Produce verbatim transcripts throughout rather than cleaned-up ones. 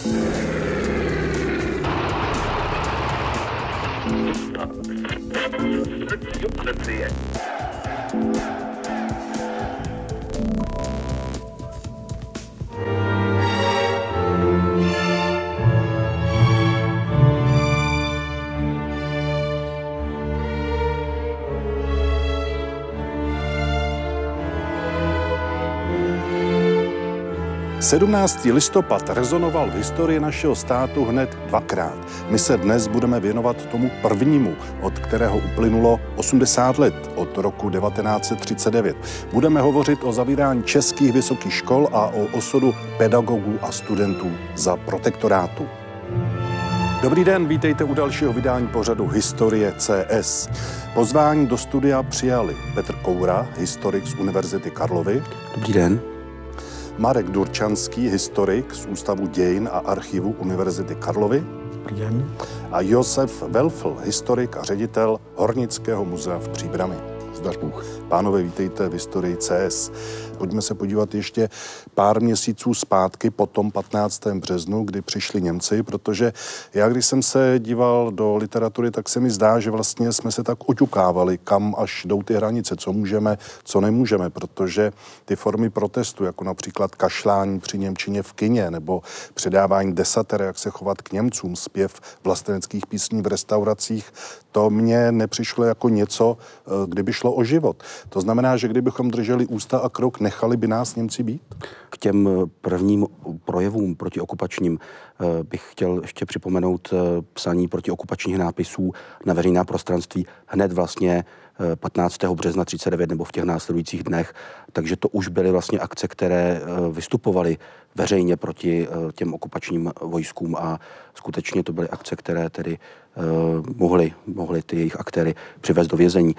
sedmnáctý listopad rezonoval v historii našeho státu hned dvakrát. My se dnes budeme věnovat tomu prvnímu, od kterého uplynulo osmdesát let, od roku devatenáct set třicet devět. Budeme hovořit o zavírání českých vysokých škol a o osudu pedagogů a studentů za protektorátu. Dobrý den, vítejte u dalšího vydání pořadu Historie C S. Pozvání do studia přijali Petr Koura, historik z Univerzity Karlovy. Dobrý den. Marek Durčanský, historik z Ústavu dějin a archivu Univerzity Karlovy. Dobrý den. A Josef Welfl, historik a ředitel Hornického muzea v Příbrami. Zdař Bůh. Pánové, vítejte v Historii C S. Pojďme se podívat ještě pár měsíců zpátky po tom patnáctém březnu, kdy přišli Němci, protože já, když jsem se díval do literatury, tak se mi zdá, že vlastně jsme se tak oťukávali, kam až jdou ty hranice, co můžeme, co nemůžeme, protože ty formy protestu, jako například kašlání při němčině v kině nebo předávání desatere, jak se chovat k Němcům, zpěv vlasteneckých písní v restauracích, to mně nepřišlo jako něco, kdyby šlo o život. To znamená, že kdybychom drželi ústa a krok, nechali by nás Němci být? K těm prvním projevům protiokupačním bych chtěl ještě připomenout psaní protiokupačních nápisů na veřejná prostranství hned vlastně patnáctého března třicet devět nebo v těch následujících dnech. Takže to už byly vlastně akce, které vystupovaly veřejně proti těm okupačním vojskům a skutečně to byly akce, které tedy mohly, mohly ty jejich aktéry přivést do vězení.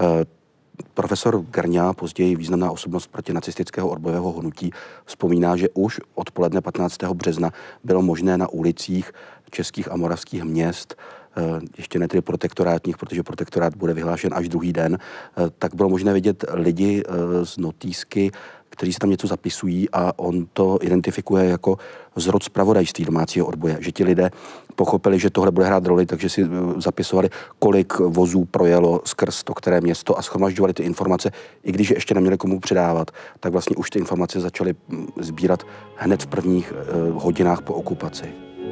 Profesor Grňa, později významná osobnost protinacistického odbojového hnutí, vzpomíná, že už odpoledne patnáctého března bylo možné na ulicích českých a moravských měst, ještě ne tedy protektorátních, protože protektorát bude vyhlášen až druhý den, tak bylo možné vidět lidi z notýsky, kteří se tam něco zapisují a on to identifikuje jako zrod zpravodajství domácího odboje. Že ti lidé pochopili, že tohle bude hrát roli, takže si zapisovali, kolik vozů projelo skrz to které město a shromažďovali ty informace, i když je ještě neměli komu předávat, tak vlastně už ty informace začaly sbírat hned v prvních hodinách po okupaci.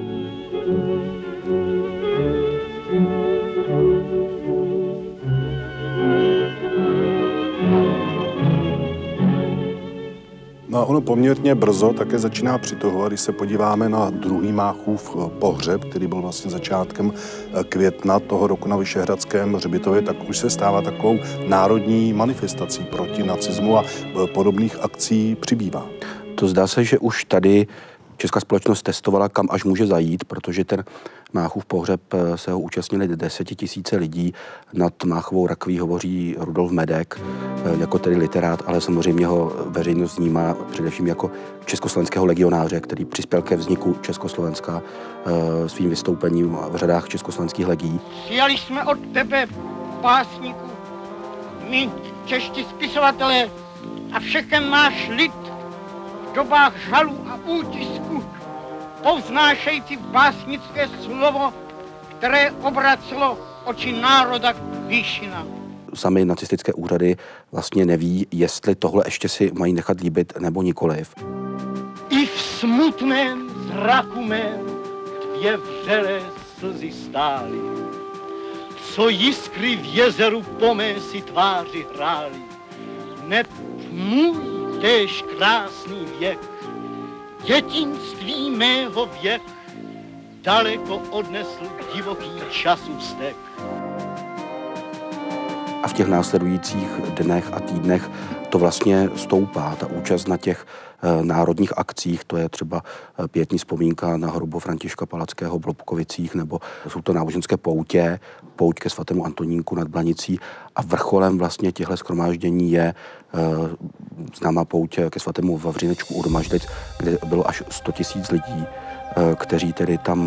No a ono poměrně brzo také začíná přitahovat, když se podíváme na druhý Máchův pohřeb, který byl vlastně začátkem května toho roku na Vyšehradském hřbitově, tak už se stává takovou národní manifestací proti nacismu a podobných akcí přibývá. To zdá se, že už tady česká společnost testovala, kam až může zajít, protože ten Máchův pohřeb se ho účastnili desetitisíce lidí. Nad Máchovou rakví hovoří Rudolf Medek, jako tedy literát, ale samozřejmě ho veřejnost vnímá především jako československého legionáře, který přispěl ke vzniku Československa svým vystoupením v řadách československých legií. Přijali jsme od tebe, básníku, my čeští spisovatelé a všechen náš lid v dobách žalu a útisku, povznášející básnické slovo, které obracelo oči národa k výšinám. Sami nacistické úřady vlastně neví, jestli tohle ještě si mají nechat líbit nebo nikoliv. I v smutném zraku mém dvě vřelé slzy stály, co jiskry v jezeru po mé si tváři hrály. Neb můj též krásný věk, dětinství mého věk, daleko odnesl divoký času vztek. A v těch následujících dnech a týdnech to vlastně stoupá, ta účast na těch e, národních akcích, to je třeba e, pietní vzpomínka na hrobu Františka Palackého v Lobkovicích, nebo jsou to náboženské poutě, pouť ke svatému Antonínu nad Blanicí a vrcholem vlastně těchto shromáždění je e, známá pouť ke svatému Vavřinečku u Domažlic, kde bylo až sto tisíc lidí, e, kteří tedy tam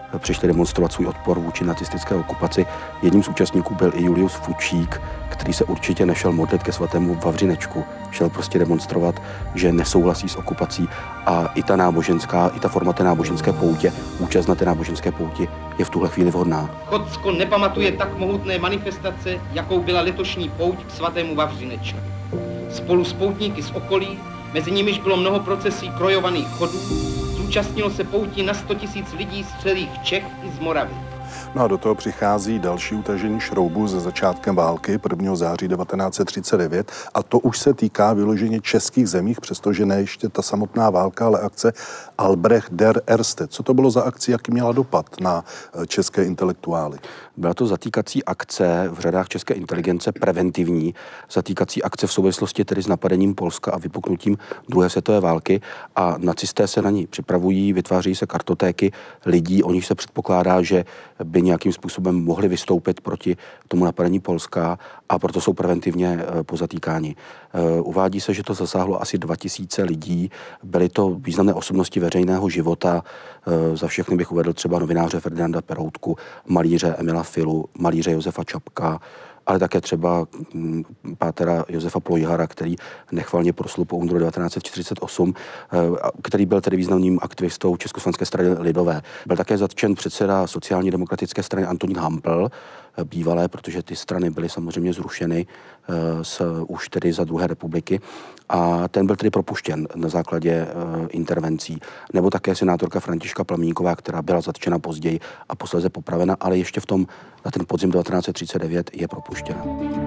přišli demonstrovat svůj odpor vůči nacistické okupaci. Jedním z účastníků byl i Julius Fučík, který se určitě nešel modlit ke svatému Vavřinečku. Šel prostě demonstrovat, že nesouhlasí s okupací a i ta náboženská, i ta forma té náboženské poutě, účast na té náboženské pouti je v tuhle chvíli vhodná. Chocko nepamatuje tak mohutné manifestace, jakou byla letošní pouť k svatému Vavřinečku. Spolu s poutníky z okolí, mezi nimiž bylo mnoho procesí krojovaných chodů, zúčastnilo se pouti na sto tisíc lidí z celých Čech i z Moravy. No a do toho přichází další utažení šroubu se začátkem války prvního září devatenáct set třicet devět a to už se týká vyloženě českých zemích, přestože ne ještě ta samotná válka, ale akce Albrecht der Erste. Co to bylo za akci, jaký měla dopad na české intelektuály? Byla to zatýkací akce v řadách české inteligence, preventivní zatýkací akce v souvislosti tedy s napadením Polska a vypuknutím druhé světové války a nacisté se na ní připravují, vytváří se kartotéky lidí, o nich se předpokládá, že by nějakým způsobem mohli vystoupit proti tomu napadení Polska a proto jsou preventivně pozatýkáni. Uvádí se, že to zasáhlo asi dva tisíce lidí, byly to významné osobnosti veřejného života, za všechny bych uvedl třeba novináře Ferdinanda Peroutku, malíře Emila Filu, malíře Josefa Čapka, ale také třeba pátera Josefa Plojhara, který nechvalně proslul po únoru devatenáct set čtyřicet osm, který byl tedy významným aktivistou Československé strany lidové. Byl také zatčen předseda sociálně demokratické strany Antonín Hampl, bývalé, protože ty strany byly samozřejmě zrušeny s, už tedy za druhé republiky a ten byl tedy propuštěn na základě uh, intervencí. Nebo také senátorka Františka Plamínková, která byla zatčena později a posléze popravena, ale ještě v tom na ten podzim devatenáct set třicet devět je propuštěna.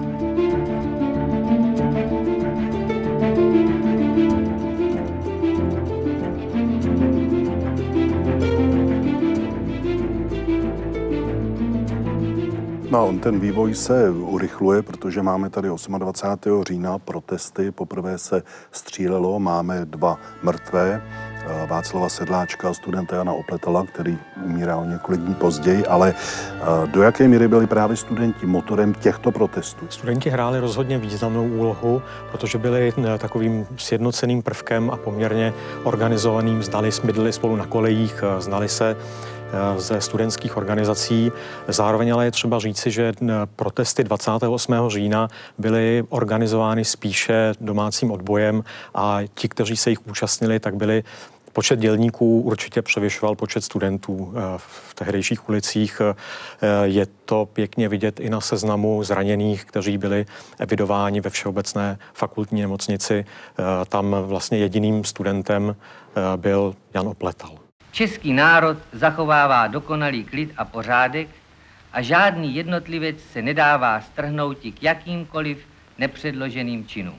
No, on ten vývoj se urychluje, protože máme tady dvacátého osmého října protesty, poprvé se střílelo, máme dva mrtvé, Václava Sedláčka, studenta Jana Opletala, který umíral několik dní později, ale do jaké míry byli právě studenti motorem těchto protestů? Studenti hráli rozhodně významnou úlohu, protože byli takovým sjednoceným prvkem a poměrně organizovaným, znali, bydleli spolu na kolejích, znali se ze studentských organizací. Zároveň ale je třeba říci, že protesty dvacátého osmého října byly organizovány spíše domácím odbojem a ti, kteří se jich účastnili, tak byli počet dělníků určitě převyšoval počet studentů v tehdejších ulicích. Je to pěkně vidět i na seznamu zraněných, kteří byli evidováni ve Všeobecné fakultní nemocnici. Tam vlastně jediným studentem byl Jan Opletal. Český národ zachovává dokonalý klid a pořádek a žádný jednotlivec se nedává strhnouti k jakýmkoliv nepředloženým činům.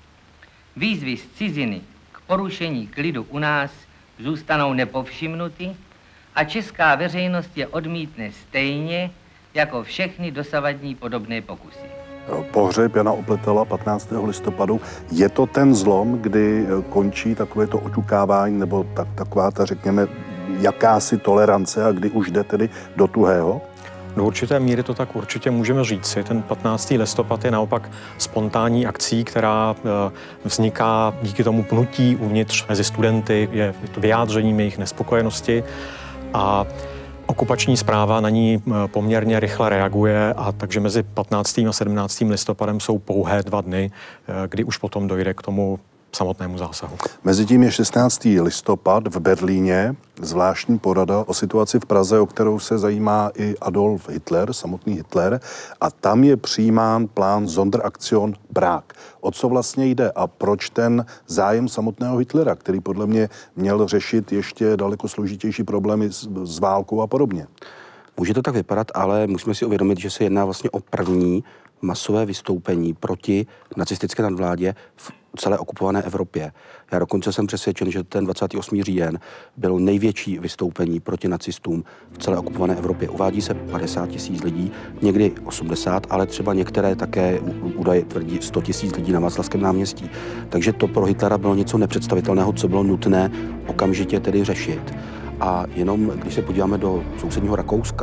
Výzvy z ciziny k porušení klidu u nás zůstanou nepovšimnuty a česká veřejnost je odmítne stejně jako všechny dosavadní podobné pokusy. Pohřeb Jana Opletala patnáctého listopadu, je to ten zlom, kdy končí takovéto oťukávání nebo tak, taková ta, řekněme, jakási tolerance a kdy už jde tedy do tuhého? Do určité míry to tak určitě můžeme říci. Ten patnáctého listopad je naopak spontánní akcí, která vzniká díky tomu pnutí uvnitř mezi studenty, je to vyjádřením jejich nespokojenosti a okupační správa na ní poměrně rychle reaguje a takže mezi patnáctým a sedmnáctým listopadem jsou pouhé dva dny, kdy už potom dojde k tomu samotnému zásahu. Mezitím je šestnáctého listopad v Berlíně, zvláštní porada o situaci v Praze, o kterou se zajímá i Adolf Hitler, samotný Hitler, a tam je přijímán plán Sonderaktion Prag. O co vlastně jde a proč ten zájem samotného Hitlera, který podle mě měl řešit ještě daleko složitější problémy s, s válkou a podobně? Může to tak vypadat, ale musíme si uvědomit, že se jedná vlastně o první masové vystoupení proti nacistické nadvládě v celé okupované Evropě. Já dokonce jsem přesvědčen, že ten dvacátého osmého října bylo největší vystoupení proti nacistům v celé okupované Evropě. Uvádí se padesát tisíc lidí, někdy osmdesát, ale třeba některé také údaje tvrdí sto tisíc lidí na Václavském náměstí. Takže to pro Hitlera bylo něco nepředstavitelného, co bylo nutné okamžitě tedy řešit. A jenom, když se podíváme do sousedního Rakouska,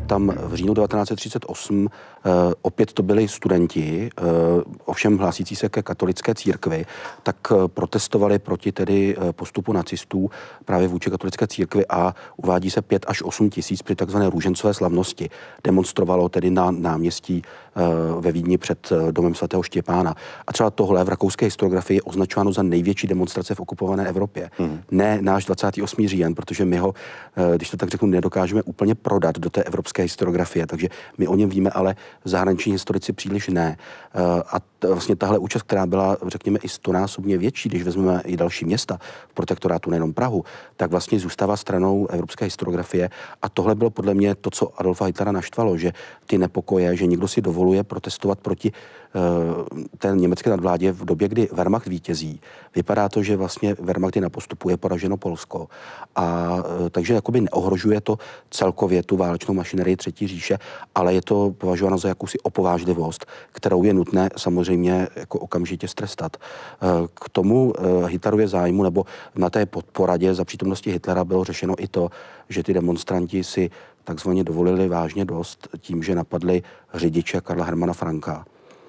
tam v říjnu devatenáct set třicet osm opět to byli studenti, ovšem hlásící se ke katolické církvi, tak protestovali proti tedy postupu nacistů právě vůči katolické církvi a uvádí se pět až osm tisíc při takzvané růžencové slavnosti. Demonstrovalo tedy na náměstí ve Vídni před domem svatého Štěpána. A třeba tohle v rakouské historiografii je označováno za největší demonstrace v okupované Evropě. Hmm. Ne náš dvacátého osmého října, protože my ho, když to tak řeknu, nedokážeme úplně prodat do té evropské historiografie, takže my o něm víme, ale zahraniční historici příliš ne. A t- vlastně tahle účast, která byla, řekněme, i stonásobně větší, když vezmeme i další města v protektorátu, nejenom Prahu, tak vlastně zůstává stranou evropské historiografie. A tohle bylo podle mě to, co Adolfa Hitlera naštvalo, že ty nepokoje, že někdo si dovoluje protestovat proti uh, té německé nadvládě v době, kdy Wehrmacht vítězí. Vypadá to, že vlastně Wehrmacht je na postupu, je poraženo Polsko. A uh, takže jakoby neohrožuje to celkově tu válečnou mašinerii Třetí říše, ale je to považováno za jakousi opovážlivost, kterou je nutné samozřejmě jako okamžitě strestat. Uh, k tomu uh, Hitlerově zájmu nebo na té poradě za přítomnosti Hitlera bylo řešeno i to, že ty demonstranti si takzvaně dovolili vážně dost tím, že napadli řidiče Karla Hermana Franka,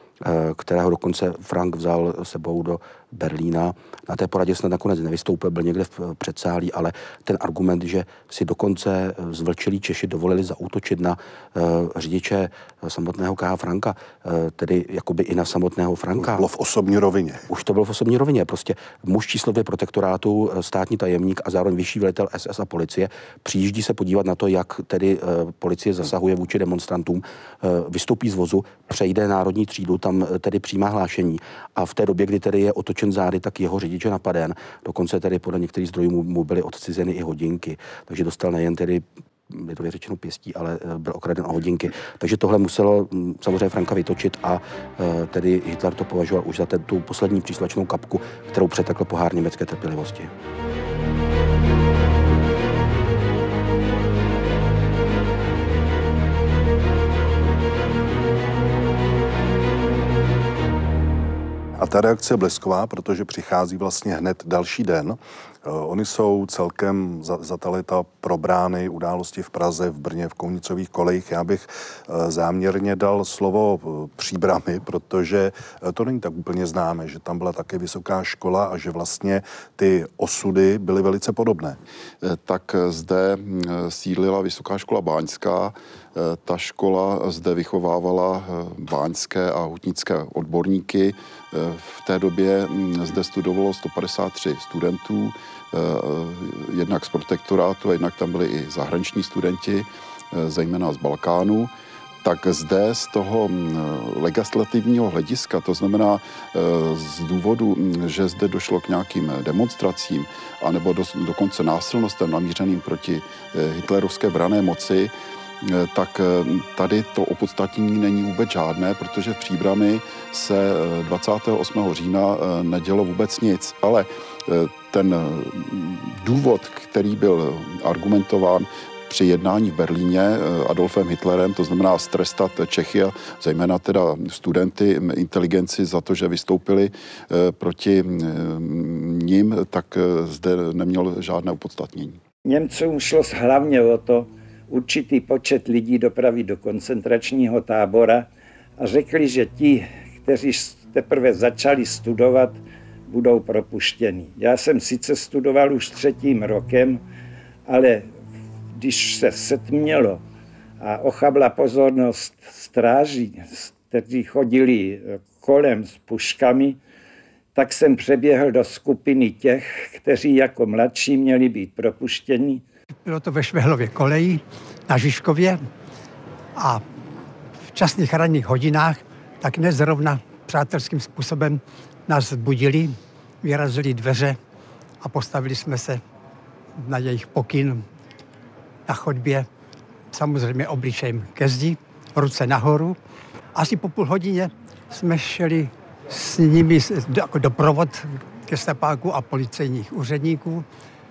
kterého dokonce Frank vzal sebou do Berlína. Na té poradě snad nakonec nevystoupil, byl někde v předsálí, ale ten argument, že si dokonce zvlčelí Češi dovolili zaútočit na uh, řidiče samotného K. H. Franka, uh, tedy jakoby i na samotného Franka. Už bylo v osobní rovině. Už to bylo v osobní rovině. Prostě muž číslo dvě protektorátu, státní tajemník a zároveň vyšší velitel S S a policie přijíždí se podívat na to, jak tedy uh, policie zasahuje vůči demonstrantům, uh, vystoupí z vozu, přejde národní třídu, tam uh, tedy přijímá hlášení a v té době, kdy tedy je otočen zády, tak jeho řidič je napaden. Dokonce tedy podle některých zdrojů mu, mu byly odcizeny i hodinky. Takže dostal nejen tedy lidově řečeno pěstí, ale byl okraden o hodinky. Takže tohle muselo samozřejmě Franka vytočit a tedy Hitler to považoval už za ten, tu poslední příslačnou kapku, kterou přetekl pohár německé trpělivosti. A ta reakce je blesková, protože přichází vlastně hned další den. Oni jsou celkem za, za ta léta probrány události v Praze, v Brně, v Kounicových kolejích. Já bych záměrně dal slovo Příbrami, protože to není tak úplně známé, že tam byla také vysoká škola a že vlastně ty osudy byly velice podobné. Tak zde sídlila Vysoká škola báňská. Ta škola zde vychovávala báňské a hutnické odborníky. V té době zde studovalo sto padesát tři studentů, jednak z protektorátu, a jednak tam byli i zahraniční studenti, zejména z Balkánu. Tak zde z toho legislativního hlediska, to znamená z důvodu, že zde došlo k nějakým demonstracím anebo do, dokonce násilnostem namířeným proti hitlerovské branné moci, tak tady to opodstatnění není vůbec žádné, protože v Příbrami se dvacátého osmého října nedělo vůbec nic. Ale ten důvod, který byl argumentován při jednání v Berlíně Adolfem Hitlerem, to znamená strestat Čechy a zejména teda studenty, inteligenci za to, že vystoupili proti nim, tak zde neměl žádné opodstatnění. Němcům šlo hlavně o to, určitý počet lidí dopravit do koncentračního tábora a řekli, že ti, kteří teprve začali studovat, budou propuštěni. Já jsem sice studoval už třetím rokem, ale když se setmělo a ochabla pozornost stráží, kteří chodili kolem s puškami, tak jsem přeběhl do skupiny těch, kteří jako mladší měli být propuštěni. Bylo to ve Švehlově koleji na Žižkově a v časných ranních hodinách tak nezrovna přátelským způsobem nás budili, vyrazili dveře a postavili jsme se na jejich pokyn na chodbě, samozřejmě obličejem ke zdi, ruce nahoru. Asi po půl hodině jsme šli s nimi jako doprovod gestapáků a policejních úředníků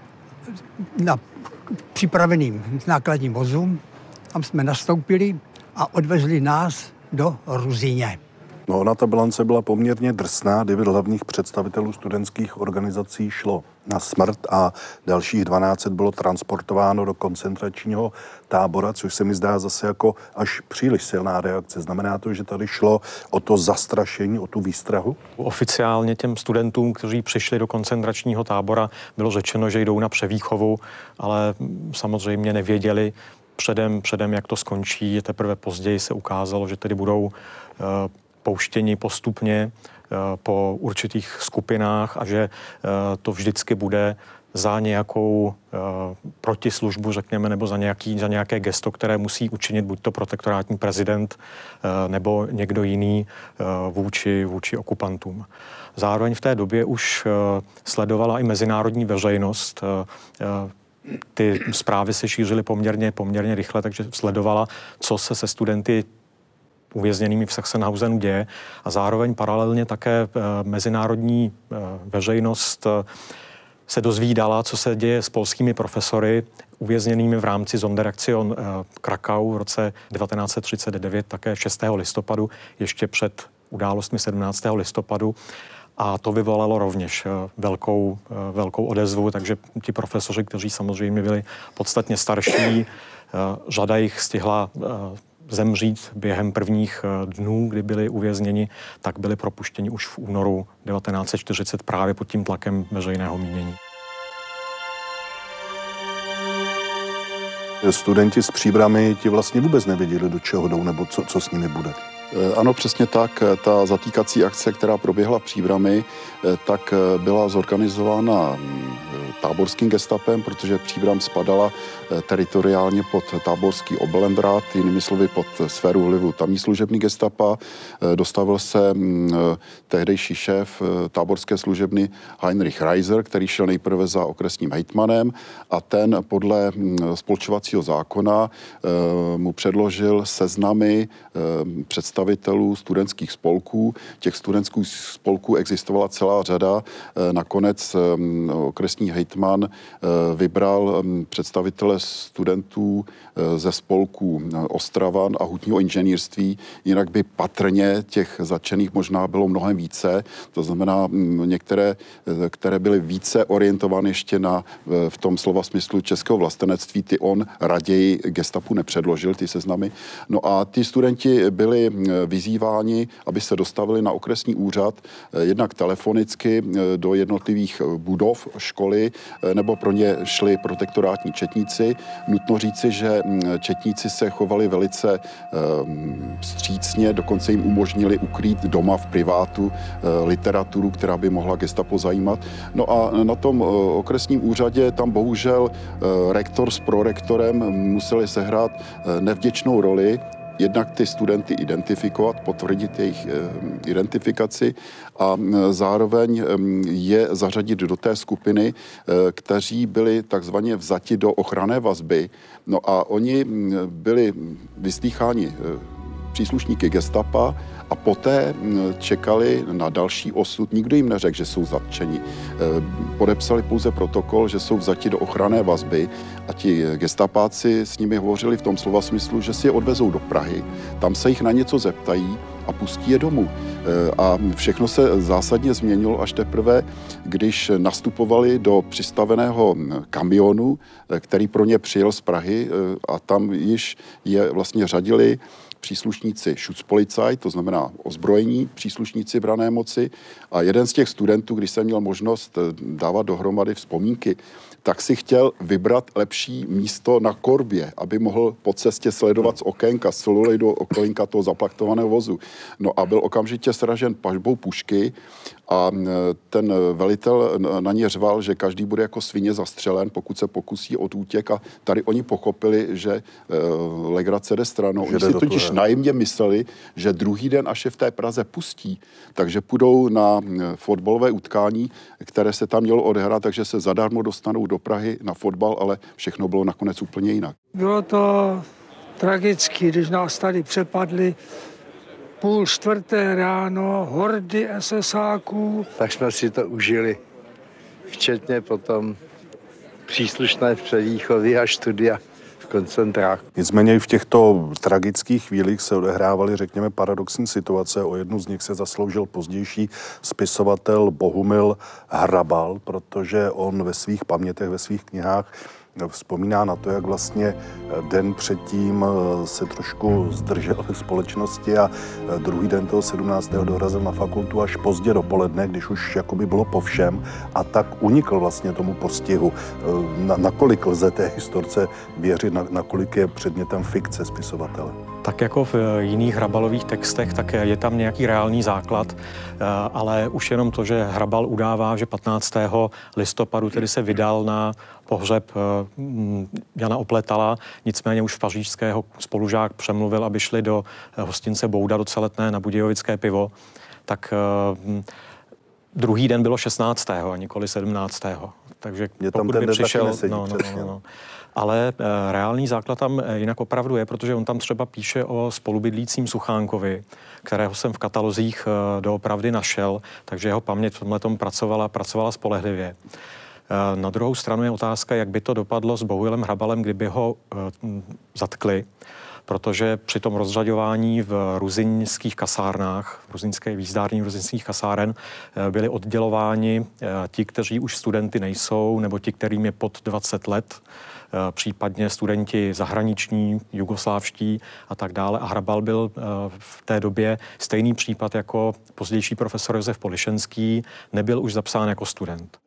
na připraveným nákladním vozu. Tam jsme nastoupili a odvezli nás do Ruzyně. No, ona ta bilance byla poměrně drsná. Devět hlavních představitelů studentských organizací šlo na smrt a dalších dvanáct bylo transportováno do koncentračního tábora, což se mi zdá zase jako až příliš silná reakce. Znamená to, že tady šlo o to zastrašení, o tu výstrahu? Oficiálně těm studentům, kteří přišli do koncentračního tábora, bylo řečeno, že jdou na převýchovu, ale samozřejmě nevěděli předem, předem jak to skončí. Teprve později se ukázalo, že tedy budou uh, pouštěni postupně uh, po určitých skupinách a že uh, to vždycky bude za nějakou uh, protislužbu, řekněme, nebo za, nějaký, za nějaké gesto, které musí učinit buď to protektorátní prezident uh, nebo někdo jiný uh, vůči, vůči okupantům. Zároveň v té době už uh, sledovala i mezinárodní veřejnost. Uh, uh, ty zprávy se šířily poměrně, poměrně rychle, takže sledovala, co se se studenty uvězněnými v Sachsenhausenu děje a zároveň paralelně také uh, mezinárodní uh, veřejnost uh, se dozvídala, co se děje s polskými profesory uvězněnými v rámci Sonderaktion Krakau v roce devatenáct set třicet devět, také šestého listopadu, ještě před událostmi sedmnáctého listopadu. A to vyvolalo rovněž velkou, velkou odezvu, takže ti profesoři, kteří samozřejmě byli podstatně starší, řada jich stihla zemřít během prvních dnů, kdy byli uvězněni, tak byli propuštěni už v únoru devatenáct set čtyřicet právě pod tím tlakem veřejného mínění. Studenti s Příbrami ti vlastně vůbec nevěděli, do čeho jdou, nebo co, co s nimi bude. Ano, přesně tak. Ta zatýkací akce, která proběhla v Příbrami, tak byla zorganizována táborským gestapem, protože Příbram spadala teritoriálně pod táborský Oberlandrat, jinými slovy pod sféru vlivu tamní služební gestapa. Dostavil se tehdejší šéf táborské služebny Heinrich Reiser, který šel nejprve za okresním hejtmanem a ten podle spolčovacího zákona mu předložil seznamy představitelů studentských spolků. Těch studentských spolků existovala celá řada. Nakonec okresní hejtman vybral představitele studentů ze spolků Ostravan a hutního inženýrství, jinak by patrně těch zatčených možná bylo mnohem více. To znamená některé, které byly více orientovány ještě na, v tom slova smyslu českého vlastenectví, ty on raději gestapu nepředložil, ty seznamy. No a ty studenti byli vyzýváni, aby se dostavili na okresní úřad, jednak telefonicky do jednotlivých budov školy, nebo pro ně šli protektorátní četníci. Nutno říci, že četníci se chovali velice vstřícně, dokonce jim umožnili ukrýt doma v privátu literaturu, která by mohla gestapo zajímat. No a na tom okresním úřadě tam bohužel rektor s prorektorem museli sehrát nevděčnou roli, jednak ty studenty identifikovat, potvrdit jejich identifikaci a zároveň je zařadit do té skupiny, kteří byli takzvaně vzati do ochranné vazby. No a oni byli vyslýcháni příslušníky gestapa a poté čekali na další osud. Nikdo jim neřekl, že jsou zatčeni. Podepsali pouze protokol, že jsou vzati do ochranné vazby a ti gestapáci s nimi hovořili v tom slova smyslu, že si je odvezou do Prahy, tam se jich na něco zeptají a pustí je domů. A všechno se zásadně změnilo až teprve, když nastupovali do přistaveného kamionu, který pro ně přijel z Prahy a tam již je vlastně řadili příslušníci Schutzpolizei, to znamená ozbrojení příslušníci branné moci. A jeden z těch studentů, když jsem měl možnost dávat dohromady vzpomínky, tak si chtěl vybrat lepší místo na korbě, aby mohl po cestě sledovat z okénka, z celuloidu okénka toho zaplaktovaného vozu. No a byl okamžitě sražen pažbou pušky a ten velitel na ně řval, že každý bude jako svině zastřelen, pokud se pokusí o útěk, a tady oni pochopili, že uh, legrace jde stranou. Oni si totiž naivně mysleli, že druhý den, až je v té Praze pustí, takže půjdou na fotbalové utkání, které se tam mělo odehrát, takže se zadarmo dostanou do Prahy na fotbal, ale všechno bylo nakonec úplně jinak. Bylo to tragické, když nás tady přepadli půl čtvrté ráno, hordy esesáků. Tak jsme si to užili, včetně potom příslušné předvýchovy a studia v koncentrách. Nicméně i v těchto tragických chvílích se odehrávaly, řekněme, paradoxní situace. O jednu z nich se zasloužil pozdější spisovatel Bohumil Hrabal, protože on ve svých pamětech, ve svých knihách vzpomíná na to, jak vlastně den předtím se trošku zdržel ve společnosti a druhý den toho sedmnáctého dorazil na fakultu až pozdě dopoledne, když už jakoby bylo po všem, a tak unikl vlastně tomu postihu. Na, nakolik lze té historce věřit, na, nakolik je předmětem fikce spisovatele? Tak jako v jiných Hrabalových textech, tak je tam nějaký reálný základ, ale už jenom to, že Hrabal udává, že patnáctého listopadu tedy se vydal na pohřeb Jana Opletala, nicméně už pařížského spolužák přemluvil, aby šli do hostince Bouda do Celetné na Budějovické pivo, tak druhý den bylo šestnáctého a nikoli sedmnáctého Takže je tam pokud ten by přišel, nesedí, no, no, no, no. Ale e, reálný základ tam jinak opravdu je, protože on tam třeba píše o spolubydlícím Suchánkovi, kterého jsem v katalozích e, doopravdy našel, takže jeho paměť v tomhletom pracovala, pracovala spolehlivě. E, na druhou stranu je otázka, jak by to dopadlo s Bohumilem Hrabalem, kdyby ho e, zatkli, protože při tom rozřaďování v ruziňských kasárnách, v ruziňské výzdární ruziňských kasáren, byli oddělováni ti, kteří už studenty nejsou, nebo ti, kterým je pod dvacet let, případně studenti zahraniční, jugoslávští a tak dále. A Hrabal byl v té době stejný případ jako pozdější profesor Josef Polišenský, nebyl už zapsán jako student.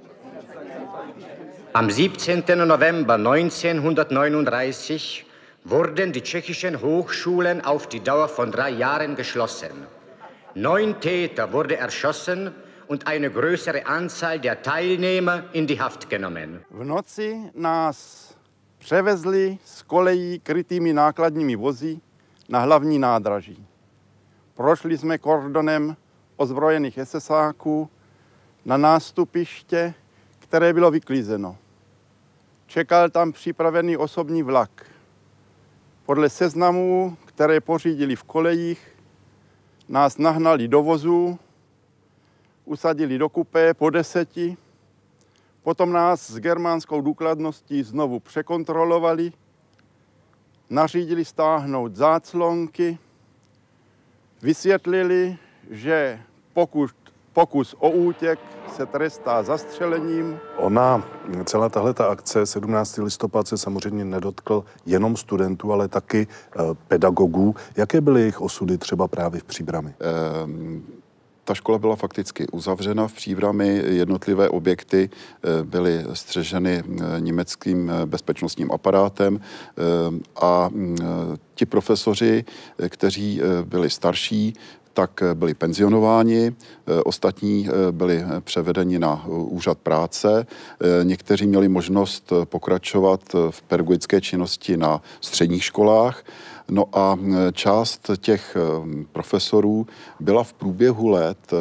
Am siebzehnten November neunzehnhundertneununddreißig wurden die tschechischen Hochschulen auf die Dauer von drei Jahren geschlossen. Neun Täter wurde erschossen und eine größere Anzahl der Teilnehmer in die Haft genommen. V noci nás převezli z kolejí krytými nákladními vozy na hlavní nádraží. Prošli jsme kordonem ozbrojených esesáků na nástupiště, které bylo vyklízeno. Čekal tam připravený osobní vlak. Podle seznamů, které pořídili v kolejích, nás nahnali do vozů, usadili do kupé po deseti, potom nás s germánskou důkladností znovu překontrolovali, nařídili stáhnout záclonky, vysvětlili, že pokud pokus o útěk se trestá zastřelením. Ona, celá tahle ta akce sedmnáctého listopadu se samozřejmě nedotkl jenom studentů, ale taky eh, pedagogů. Jaké byly jejich osudy třeba právě v Příbrami? Ehm, ta škola byla fakticky uzavřena v Příbrami, jednotlivé objekty eh, byly střeženy eh, německým bezpečnostním aparátem eh, a eh, ti profesoři, eh, kteří eh, byli starší, tak byli penzionováni, ostatní byli převedeni na úřad práce, někteří měli možnost pokračovat v pedagogické činnosti na středních školách. No a část těch profesorů byla v průběhu let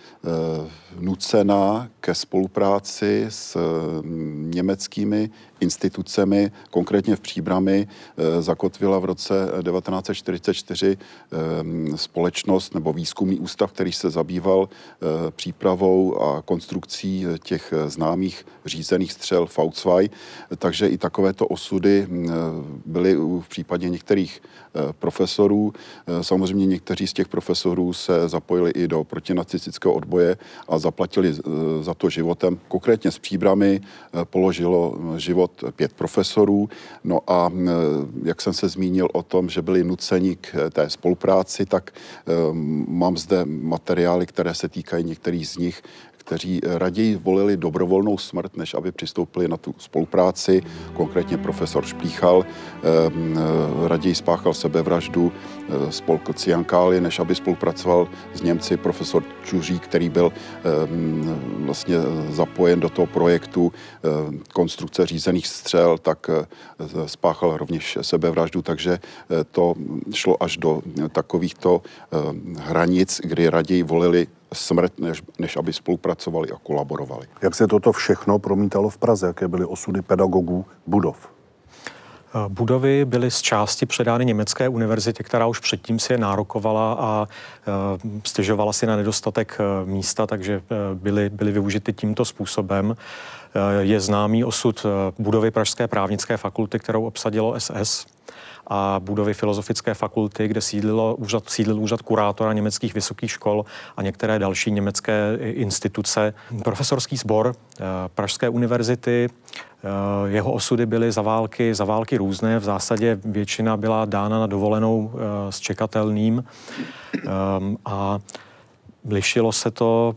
nucená ke spolupráci s německými institucemi, konkrétně v Příbrami zakotvila v roce devatenáct set čtyřicet čtyři společnost nebo výzkumný ústav, který se zabýval přípravou a konstrukcí těch známých řízených střel V dva. Takže i takovéto osudy byly v případě některých profesorů. Samozřejmě někteří z těch profesorů se zapojili i do protinacistického odboje a zaplatili za to životem. Konkrétně s Příbrami položilo život pět profesorů. No a jak jsem se zmínil o tom, že byli nuceni k té spolupráci, tak mám zde materiály, které se týkají některých z nich, kteří raději volili dobrovolnou smrt, než aby přistoupili na tu spolupráci. Konkrétně profesor Šplíchal raději spáchal sebevraždu, spolkl cyankály, než aby spolupracoval s Němci. Profesor Čuřík, který byl vlastně zapojen do toho projektu konstrukce řízených střel, tak spáchal rovněž sebevraždu, takže to šlo až do takovýchto hranic, kdy raději volili smrt, než, než aby spolupracovali a kolaborovali. Jak se toto všechno promítalo v Praze? Jaké byly osudy pedagogů budov? Budovy byly z části předány Německé univerzitě, která už předtím si je nárokovala a e, stěžovala si na nedostatek e, místa, takže e, byly, byly využity tímto způsobem. je známý osud budovy Pražské právnické fakulty, kterou obsadilo S S, a budovy Filozofické fakulty, kde sídlilo úřad, sídlil úřad kurátora německých vysokých škol a některé další německé instituce. Profesorský sbor Pražské univerzity, jeho osudy byly za války, za války různé. V zásadě většina byla dána na dovolenou s čekatelným a lišilo se to.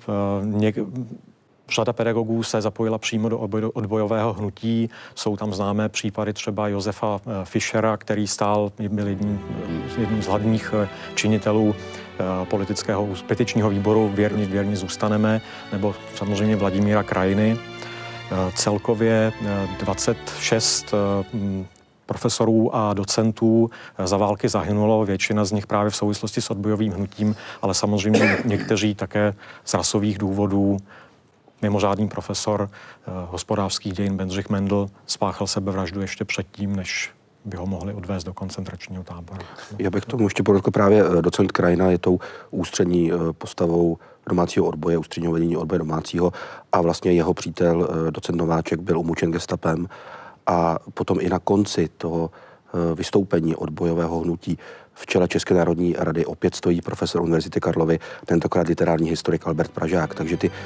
Řada pedagogů se zapojila přímo do odbojového hnutí. Jsou tam známé případy třeba Josefa Fischera, který stál, byl jedním, jedním z hlavních činitelů politického petičního výboru Věrni, věrni zůstaneme, nebo samozřejmě Vladimíra Krajiny. Celkově dvacet šest profesorů a docentů za války zahynulo, většina z nich právě v souvislosti s odbojovým hnutím, ale samozřejmě někteří také z rasových důvodů. Mimořádný profesor eh, hospodářských dějin Bedřich Mendl spáchal sebevraždu ještě předtím, než by ho mohli odvést do koncentračního tábora. Já bych tomu ještě podotkl, právě docent Krajina je tou ústřední postavou domácího odboje, ústředního vedení odboje domácího a vlastně jeho přítel docent Nováček byl umučen gestapem a potom i na konci toho vystoupení odbojového hnutí v čele České národní rady opět stojí profesor Univerzity Karlovy, tentokrát literární historik Albert Pražák. Takže ty,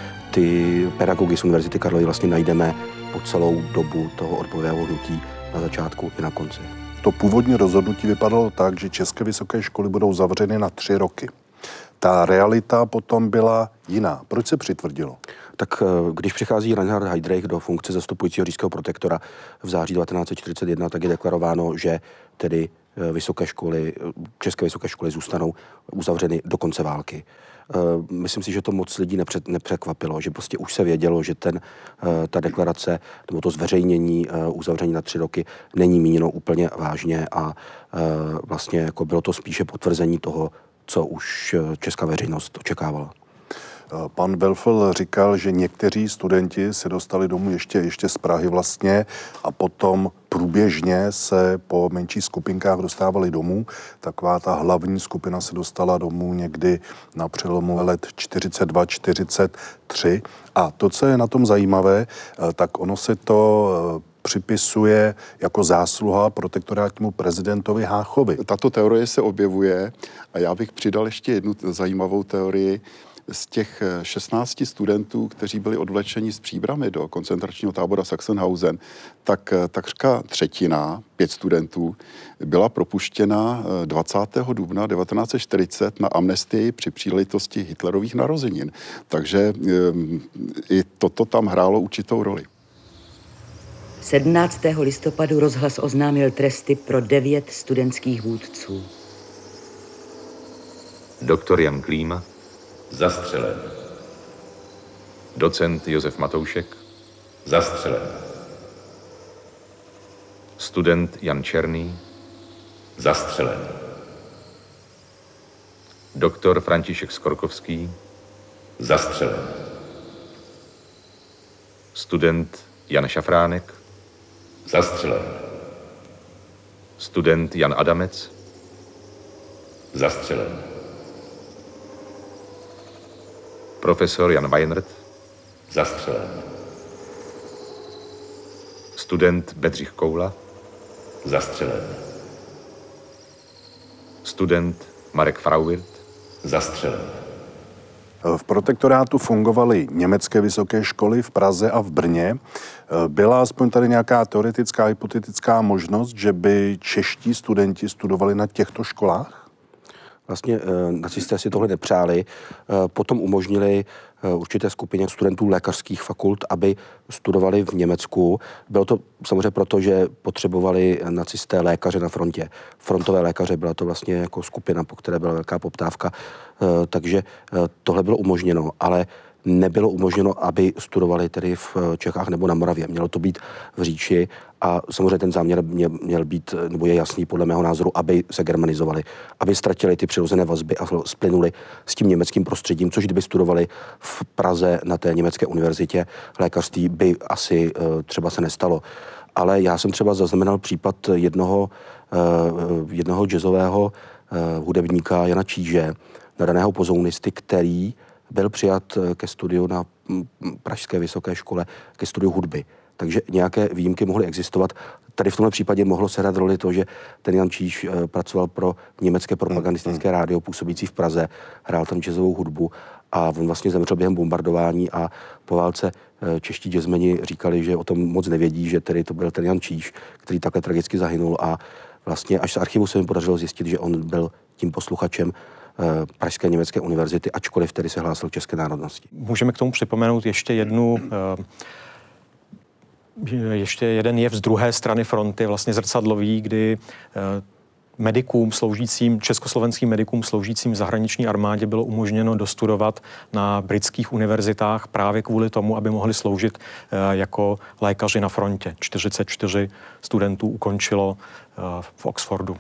ty pedagogy z Univerzity Karlovy vlastně najdeme po celou dobu toho odbojového hnutí na začátku i na konci. To původní rozhodnutí vypadalo tak, že české vysoké školy budou zavřeny na tři roky. Ta realita potom byla jiná. Proč se přitvrdilo? Tak když přichází Reinhard Heydrich do funkce zastupujícího říšského protektora v září devatenáct set čtyřicet jedna, tak je deklarováno, že tedy vysoké školy, české vysoké školy zůstanou uzavřeny do konce války. Myslím si, že to moc lidí nepřed, nepřekvapilo, že prostě už se vědělo, že ten, ta deklarace nebo to zveřejnění uzavření na tři roky není míněno úplně vážně a vlastně jako bylo to spíše potvrzení toho, co už česká veřejnost očekávala. Pan Welfl říkal, že někteří studenti se dostali domů ještě, ještě z Prahy vlastně a potom průběžně se po menších skupinkách dostávali domů. Taková ta hlavní skupina se dostala domů někdy na přelomu let čtyřicet dva čtyřicet tři. A to, co je na tom zajímavé, tak ono se to připisuje jako zásluha protektorátnímu prezidentovi Háchovi. Tato teorie se objevuje a já bych přidal ještě jednu zajímavou teorii. Z těch šestnácti studentů, kteří byli odvlečeni z Příbrami do koncentračního tábora Sachsenhausen, tak takřka třetina, pět studentů, byla propuštěna dvacátého dubna devatenáct set čtyřicet na amnestii při příležitosti Hitlerových narozenin. Takže i toto tam hrálo určitou roli. sedmnáctého listopadu rozhlas oznámil tresty pro devět studentských vůdců. Doktor Jan Klíma zastřelen. Docent Josef Matoušek zastřelen. Student Jan Černý zastřelen. Doktor František Skorkovský zastřelen. Student Jan Šafránek zastřelen. Student Jan Adamec zastřelen. Profesor Jan Weinert zastřelen. Student Bedřich Koula zastřelen. Student Marek Frauwirth zastřelen. V protektorátu fungovaly německé vysoké školy v Praze a v Brně. Byla aspoň tady nějaká teoretická, hypotetická možnost, že by čeští studenti studovali na těchto školách? Vlastně e, nacisté si tohle nepřáli, e, potom umožnili e, určité skupině studentů lékařských fakult, aby studovali v Německu. Bylo to samozřejmě proto, že potřebovali nacisté lékaře na frontě. Frontové lékaře, byla to vlastně jako skupina, po které byla velká poptávka, e, takže e, tohle bylo umožněno, ale nebylo umožněno, aby studovali tedy v Čechách nebo na Moravě. Mělo to být v Říči a samozřejmě ten záměr měl, měl být, nebo je jasný podle mého názoru, aby se germanizovali, aby ztratili ty přirozené vazby a splynuli s tím německým prostředím, což kdyby studovali v Praze na té německé univerzitě lékařství, by asi třeba se nestalo. Ale já jsem třeba zaznamenal případ jednoho, jednoho jazzového hudebníka Jana Číže, nadaného pozounisty, který byl přijat ke studiu na Pražské vysoké škole ke studiu hudby. Takže nějaké výjimky mohly existovat. Tady v tomhle případě mohlo sehrát roli to, že ten Jan Číž pracoval pro německé propagandistické rádio působící v Praze, hrál tam jazzovou hudbu a on vlastně zemřel během bombardování a po válce čeští jazzmeni říkali, že o tom moc nevědí, že tedy to byl ten Jan Číž, který takhle tragicky zahynul a vlastně až z archivu se mi podařilo zjistit, že on byl tím posluchačem Pražské německé univerzity, ačkoliv tedy se hlásil k české národnosti. Můžeme k tomu připomenout ještě jednu ještě jeden jev z druhé strany fronty, vlastně zrcadlový, kdy medikům sloužícím, československým medikům sloužícím v zahraniční armádě bylo umožněno dostudovat na britských univerzitách právě kvůli tomu, aby mohli sloužit jako lékaři na frontě. čtyřicet čtyři studentů ukončilo v Oxfordu.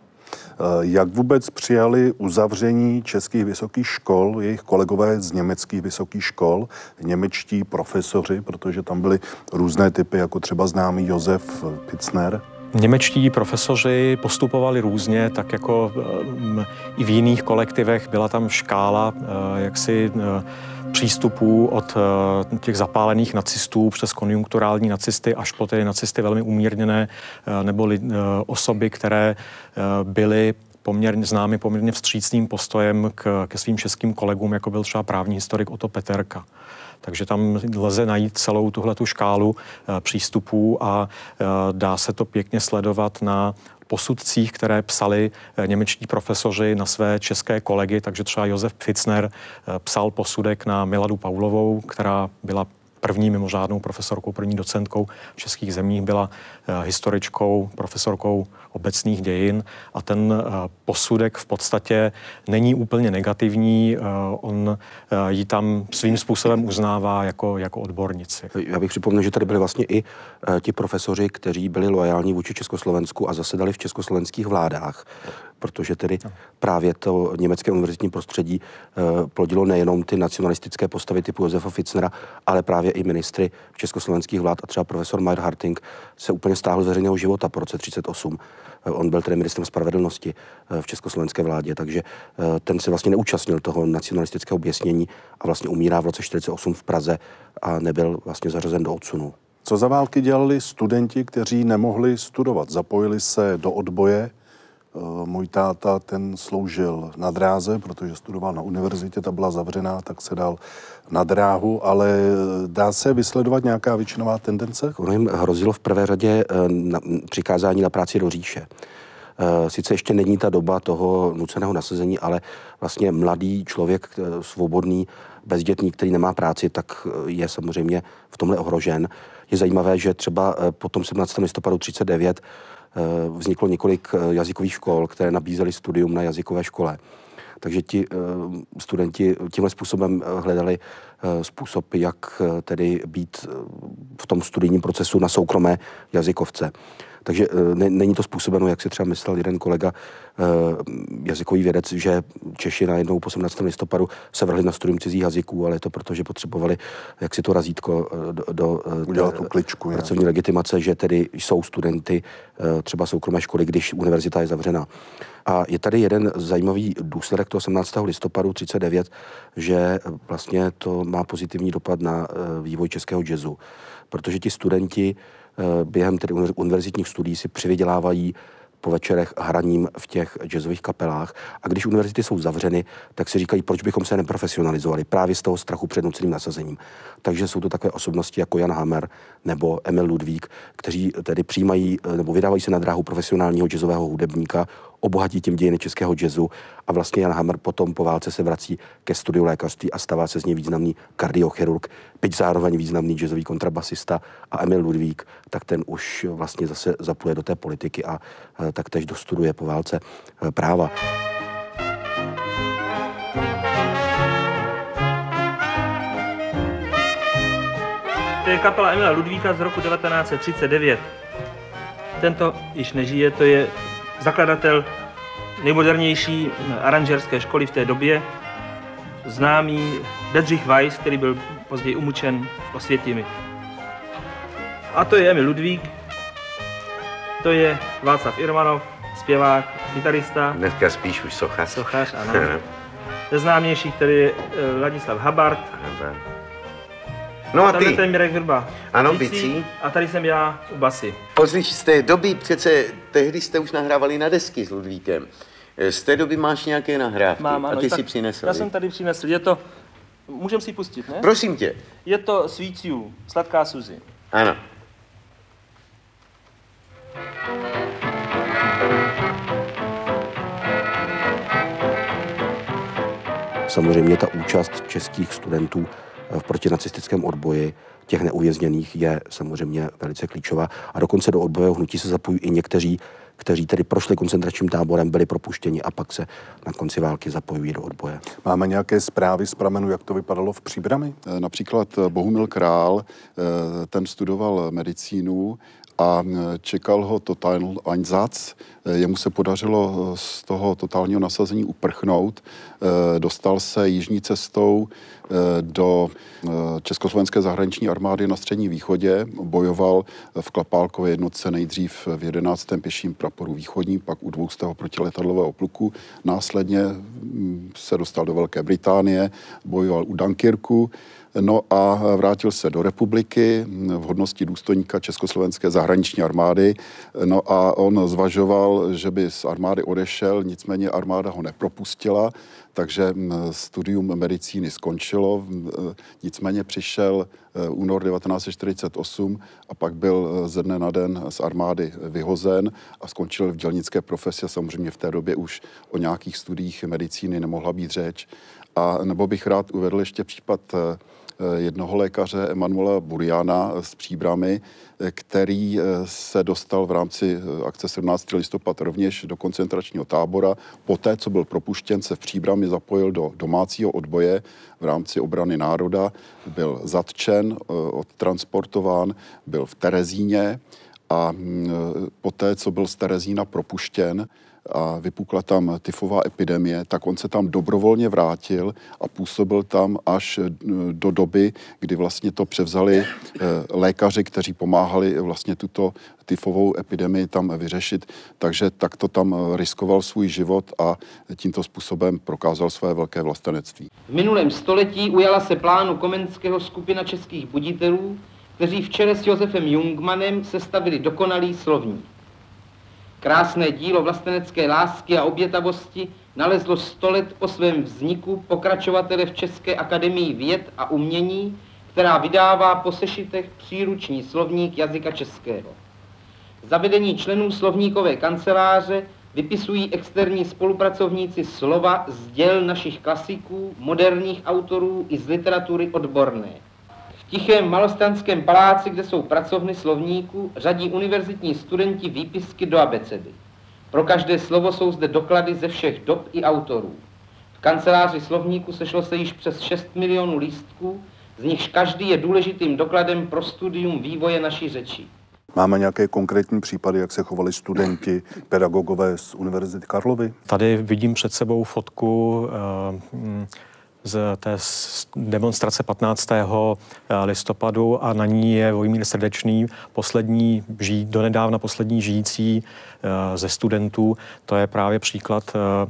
Jak vůbec přijali uzavření českých vysokých škol, jejich kolegové z německých vysokých škol, němečtí profesoři, protože tam byly různé typy, jako třeba známý Josef Pfitzner? Němečtí profesoři postupovali různě, tak jako um, i v jiných kolektivech byla tam škála uh, jaksi uh, přístupů od uh, těch zapálených nacistů přes konjunkturální nacisty až po ty nacisty velmi umírněné uh, nebo uh, osoby, které uh, byly poměrně známy poměrně vstřícným postojem k, ke svým českým kolegům, jako byl třeba právní historik Otto Peterka. Takže tam lze najít celou tuhletu škálu e, přístupů a e, dá se to pěkně sledovat na posudcích, které psali e, němečtí profesoři na své české kolegy. Takže třeba Josef Pfitzner e, psal posudek na Miladu Paulovou, která byla první mimořádnou profesorkou, první docentkou v českých zemích, byla uh, historičkou, profesorkou obecných dějin a ten uh, posudek v podstatě není úplně negativní, uh, on uh, ji tam svým způsobem uznává jako, jako odbornici. Já bych připomněl, že tady byli vlastně i uh, ti profesoři, kteří byli loajální vůči Československu a zasedali v československých vládách, protože tedy no. právě to německé univerzitní prostředí uh, plodilo nejenom ty nacionalistické postavy typu Josefa Pfitzera, ale právě i ministry v československých vlád a třeba profesor Mayer Harting se úplně stáhl z veřejného života po roce třicet osm. On byl tedy ministrem spravedlnosti v československé vládě, takže ten se vlastně neúčastnil toho nacionalistického oběsnění a vlastně umírá v roce čtyřicet osm v Praze a nebyl vlastně zařazen do odsunu. Co za války dělali studenti, kteří nemohli studovat? Zapojili se do odboje. Můj táta, ten sloužil na dráze, protože studoval na univerzitě, ta byla zavřená, tak se dal na dráhu, ale dá se vysledovat nějaká většinová tendence? Ono jim hrozilo v prvé řadě na, přikázání na práci do říše. Sice ještě není ta doba toho nuceného nasazení, ale vlastně mladý člověk, svobodný, bezdětný, který nemá práci, tak je samozřejmě v tomhle ohrožen. Je zajímavé, že třeba po tom sedmnáctého listopadu třicet devět vzniklo několik jazykových škol, které nabízely studium na jazykové škole. Takže ti studenti tímhle způsobem hledali způsob, jak tedy být v tom studijním procesu na soukromé jazykovce. Takže ne, není to způsobeno, jak si třeba myslel jeden kolega, jazykový vědec, že Češi najednou po sedmnáctého listopadu se vrhli na studium cizích jazyků, ale je to proto, že potřebovali jak si to razítko do, do udělat tu kličku, pracovní ne? legitimace, že tedy jsou studenty třeba soukromé školy, když univerzita je zavřená. A je tady jeden zajímavý důsledek toho sedmnáctého listopadu třicet devět, že vlastně to má pozitivní dopad na vývoj českého jazzu, protože ti studenti během tedy univerzitních studií si přivydělávají po večerech hraním v těch jazzových kapelách. A když univerzity jsou zavřeny, tak si říkají, proč bychom se neprofesionalizovali právě z toho strachu před nuceným nasazením. Takže jsou to takové osobnosti jako Jan Hammer nebo Emil Ludvík, kteří tedy přijímají nebo vydávají se na dráhu profesionálního jazzového hudebníka, obohatí tím dějiny českého jazzu a vlastně Jan Hammer potom po válce se vrací ke studiu lékařství a stává se z něj významný kardiochirurg, byť zároveň významný jazzový kontrabasista a Emil Ludvík, tak ten už vlastně zase zapluje do té politiky a taktéž dostuduje po válce práva. To je kapela Emila Ludvíka z roku devatenáct set třicet devět. Tento již nežije, to je zakladatel nejmodernější aranžerské školy v té době, známý Bedřich Weiss, který byl později umučen v Osvětimi. A to je Emil Ludvík, to je Václav Irmanov, zpěvák, kytarista. Dneska spíš už sochař. Sochař, ano. Ze známějších, který je Ladislav Habart. No a ty? Tady je Mirek Vrba. Ano, bicí. A tady jsem já u basy. Pozříš, z té doby přece, tehdy jste už nahrávali na desky s Ludvíkem. Z té doby máš nějaké nahrávky. Mám, ano, a ty tak si přinesl. Já jsem tady přinesl. Je to... Můžem si pustit, ne? Prosím tě. Je to Sweet You, Sladká Suzy. Ano. Samozřejmě ta účast českých studentů v protinacistickém odboji, těch neuvězněných, je samozřejmě velice klíčová. A dokonce do odbojového hnutí se zapojují i někteří, kteří tedy prošli koncentračním táborem, byli propuštěni a pak se na konci války zapojují do odboje. Máme nějaké zprávy z pramenu, jak to vypadalo v Příbrami? Například Bohumil Král, ten studoval medicínu a čekal ho total Einsatz. Jemu se podařilo z toho totálního nasazení uprchnout. Dostal se jižní cestou do Československé zahraniční armády na Středním východě. Bojoval v Klapálkové jednotce nejdřív v jedenáctém pěším praporu východním, pak u dvoustého protiletadlového pluku. Následně se dostal do Velké Británie, bojoval u Dunkirku. No a vrátil se do republiky v hodnosti důstojníka Československé zahraniční armády. No a on zvažoval, že by z armády odešel, nicméně armáda ho nepropustila, takže studium medicíny skončilo. Nicméně přišel únor devatenáct set čtyřicet osm a pak byl ze dne na den z armády vyhozen a skončil v dělnické profesi. Samozřejmě v té době už o nějakých studiích medicíny nemohla být řeč. A nebo bych rád uvedl ještě případ jednoho lékaře Emanuela Buriana z Příbrami, který se dostal v rámci akce sedmnáctého listopad rovněž do koncentračního tábora. Poté, co byl propuštěn, se v Příbrami zapojil do domácího odboje v rámci obrany národa, byl zatčen, odtransportován, byl v Terezíně a poté, co byl z Terezína propuštěn, a vypukla tam tyfová epidemie, tak on se tam dobrovolně vrátil a působil tam až do doby, kdy vlastně to převzali lékaři, kteří pomáhali vlastně tuto tyfovou epidemii tam vyřešit. Takže takto tam riskoval svůj život a tímto způsobem prokázal své velké vlastenectví. V minulém století ujala se plánu Komenského skupina českých buditelů, kteří v čele s Josefem Jungmannem sestavili dokonalý slovník. Krásné dílo vlastenecké lásky a obětavosti nalezlo sto let po svém vzniku pokračovatele v České akademii věd a umění, která vydává po sešitech příruční slovník jazyka českého. Zavedení členů slovníkové kanceláře vypisují externí spolupracovníci slova z děl našich klasiků, moderních autorů i z literatury odborné. V tichém malostranském paláci, kde jsou pracovny slovníků, řadí univerzitní studenti výpisky do abecedy. Pro každé slovo jsou zde doklady ze všech dob i autorů. V kanceláři slovníku sešlo se již přes šest milionů lístků, z nichž každý je důležitým dokladem pro studium vývoje naší řeči. Máme nějaké konkrétní případy, jak se chovali studenti, pedagogové z Univerzity Karlovy? Tady vidím před sebou fotku uh, z té demonstrace patnáctého listopadu a na ní je Vojmír Srdečný, poslední, žij, donedávna poslední žijící ze studentů. To je právě příklad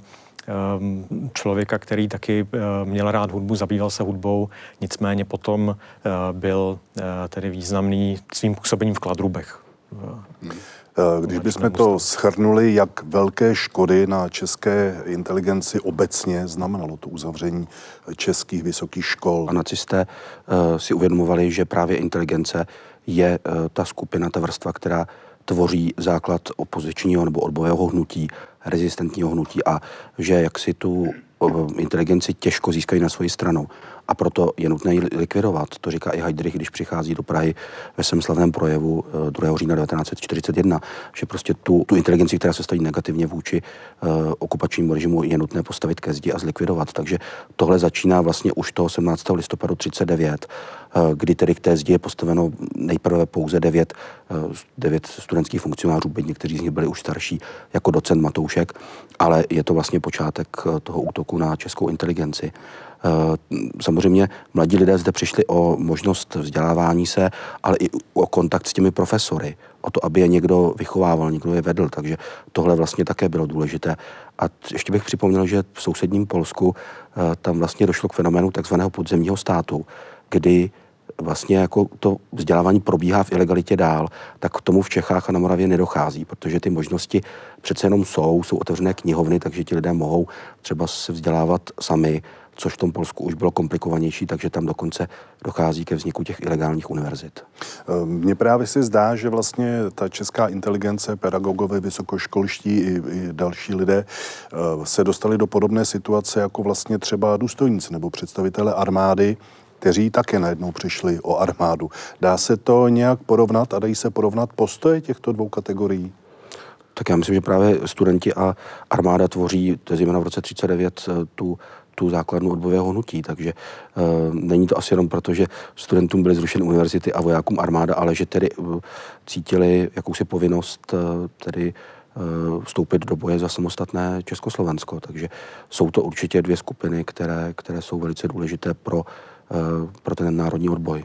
člověka, který taky měl rád hudbu, zabýval se hudbou, nicméně potom byl tedy významný svým působením v Kladrubech. Hmm. Když bychom to shrnuli, jak velké škody na české inteligenci obecně znamenalo to uzavření českých vysokých škol? A nacisté uh, si uvědomovali, že právě inteligence je uh, ta skupina, ta vrstva, která tvoří základ opozičního nebo odbojového hnutí, rezistentního hnutí a že jak si tu uh, inteligenci těžko získají na svoji stranu. A proto je nutné ji likvidovat. To říká i Heydrich, když přichází do Prahy ve svém slavném projevu druhého října devatenáct set čtyřicet jedna, že prostě tu, tu inteligenci, která se staví negativně vůči uh, okupačnímu režimu, je nutné postavit ke zdi a zlikvidovat. Takže tohle začíná vlastně už toho sedmnáctého listopadu třicet devět, uh, kdy tedy k té zdi je postaveno nejprve pouze devět, uh, devět studentských funkcionářů, byť někteří z nich byli už starší, jako docent Matoušek, ale je to vlastně počátek toho útoku na českou inteligenci. Samozřejmě mladí lidé zde přišli o možnost vzdělávání se, ale i o kontakt s těmi profesory, o to, aby je někdo vychovával, někdo je vedl, takže tohle vlastně také bylo důležité. A ještě bych připomněl, že v sousedním Polsku tam vlastně došlo k fenoménu takzvaného podzemního státu, kdy vlastně jako to vzdělávání probíhá v ilegalitě dál, tak k tomu v Čechách a na Moravě nedochází, protože ty možnosti přece jenom jsou, jsou otevřené knihovny, takže ti lidé mohou třeba se vzdělávat sami, což v tom Polsku už bylo komplikovanější, takže tam dokonce dochází ke vzniku těch ilegálních univerzit. Mně právě se zdá, že vlastně ta česká inteligence, pedagogové, vysokoškolští i, i další lidé se dostali do podobné situace jako vlastně třeba důstojníci nebo představitelé armády, kteří také najednou přišli o armádu. Dá se to nějak porovnat a dají se porovnat postoje těchto dvou kategorií? Tak já myslím, že právě studenti a armáda tvoří, zejména v roce třicet devět, tu tu základnu odbojového hnutí, takže uh, není to asi jenom proto, že studentům byly zrušeny univerzity a vojákům armáda, ale že tedy uh, cítili jakousi povinnost uh, tedy uh, vstoupit do boje za samostatné Československo. Takže jsou to určitě dvě skupiny, které, které jsou velice důležité pro, uh, pro ten národní odboj.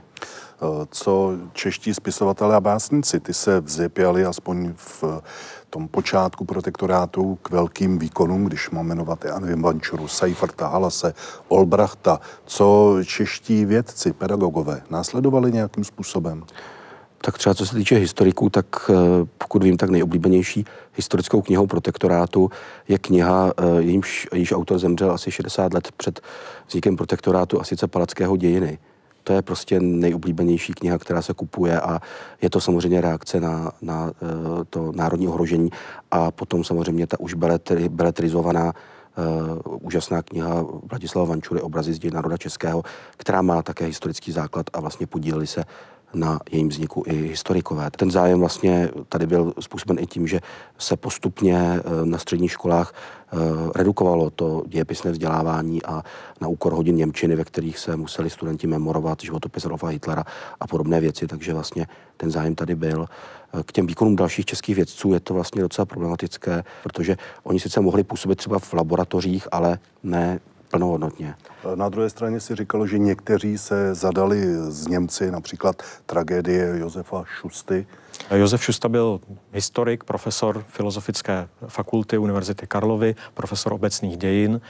Co čeští spisovatelé a básníci, ty se vzepěli aspoň v tom počátku protektorátu k velkým výkonům, když mám jmenovat, já nevím, Vančuru, Seiferta, Halase, Olbrachta. Co čeští vědci, pedagogové následovali nějakým způsobem? Tak třeba co se týče historiků, tak pokud vím, tak nejoblíbenější historickou knihou protektorátu je kniha, jejímž, jejíž autor zemřel asi šedesát let před vznikem protektorátu, a sice Palackého Dějiny. To je prostě nejoblíbenější kniha, která se kupuje, a je to samozřejmě reakce na, na to národní ohrožení. A potom samozřejmě ta už beletri, beletrizovaná uh, úžasná kniha Vladislava Vančury Obrazy z dějin národa českého, která má také historický základ a vlastně podíleli se na jejím vzniku i historikové. Ten zájem vlastně tady byl způsoben i tím, že se postupně na středních školách redukovalo to dějepisné vzdělávání a na úkor hodin němčiny, ve kterých se museli studenti memorovat životopis Adolfa Hitlera a podobné věci, takže vlastně ten zájem tady byl. K těm výkonům dalších českých vědců je to vlastně docela problematické, protože oni sice mohli působit třeba v laboratořích, ale ne plnohodnotně. Na druhé straně si říkalo, že někteří se zadali z Němci, například tragédie Josefa Šusty. Josef Šusta byl historik, profesor Filozofické fakulty Univerzity Karlovy, profesor obecných dějin,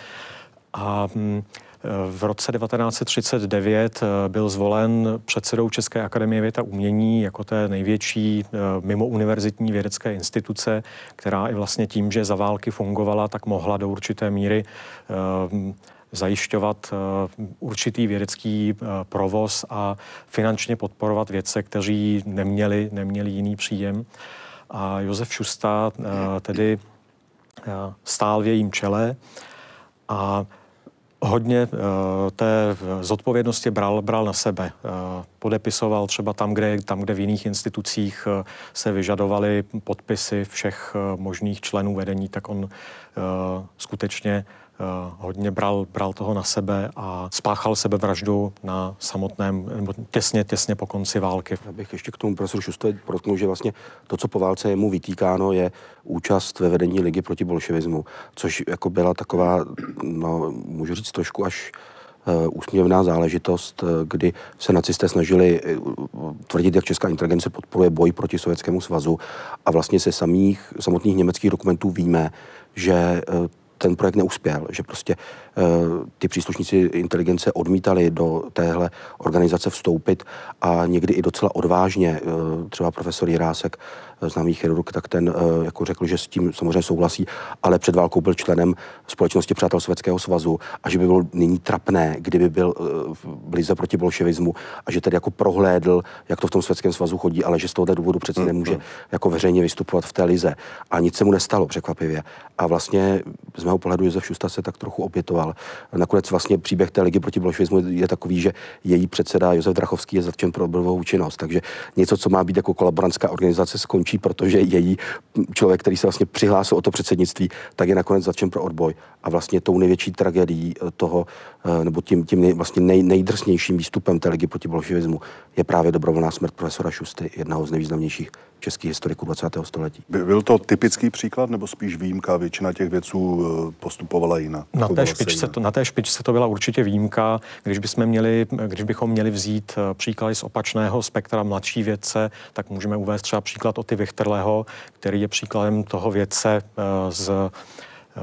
a v roce devatenáct set třicet devět byl zvolen předsedou České akademie věd a umění jako té největší mimouniverzitní vědecké instituce, která i vlastně tím, že za války fungovala, tak mohla do určité míry zajišťovat určitý vědecký provoz a finančně podporovat vědce, kteří neměli, neměli jiný příjem. A Josef Šusta tedy stál v jejím čele a hodně uh, té zodpovědnosti bral, bral na sebe. Uh, podepisoval třeba tam kde, tam, kde v jiných institucích uh, se vyžadovaly podpisy všech uh, možných členů vedení, tak on uh, skutečně uh, hodně bral, bral toho na sebe a spáchal sebevraždu na samotném, nebo těsně, těsně po konci války. Já bych ještě k tomu profesoru Šustovi podotknul, že vlastně to, co po válce je mu vytýkáno, je účast ve vedení Ligy proti bolševismu, což jako byla taková, no, můžu říct trošku až uh, úsměvná záležitost, uh, kdy se nacisté snažili uh, tvrdit, jak česká inteligence podporuje boj proti Sovětskému svazu, a vlastně se samých, samotných německých dokumentů víme, že uh, ten projekt neuspěl, že prostě uh, ty příslušníci inteligence odmítali do téhle organizace vstoupit a někdy i docela odvážně. Uh, třeba profesor Jirásek, známý chirurg, tak ten uh, jako řekl, že s tím samozřejmě souhlasí, ale před válkou byl členem Společnosti přátel Sovětského svazu a že by bylo nyní trapné, kdyby byl uh, v lize proti bolševismu, a že tedy jako prohlédl, jak to v tom Sovětském svazu chodí, ale že z tohoto důvodu přeci nemůže jako veřejně vystupovat v té lize. A nic se mu nestalo, překvapivě. A vlastně z mého pohledu Josef Šusta se tak trochu obětoval. Nakonec vlastně příběh té Ligy proti bolševismu je takový, že její předseda Josef Drachovský je zatčen pro odborovou činnost. Takže něco, co má být jako kolaborantská organizace, skončí, protože její člověk, který se vlastně přihlásil o to předsednictví, tak je nakonec zatčen pro odboj. A vlastně tou největší tragédií toho, nebo tím, tím nej, vlastně nej, nejdrsnějším výstupem té Ligy proti bolševismu je právě dobrovolná smrt profesora Šusty, jednoho z nejvýznamnějších českých historiků dvacátého století. Byl to typický příklad nebo spíš výjimka? Většina těch věců postupovala jinak? Na té, špičce to, na té špičce to byla určitě výjimka. Když bychom měli, když bychom měli vzít příklady z opačného spektra mladší vědce, tak můžeme uvést třeba příklad Oty Wichterleho, který je příkladem toho vědce z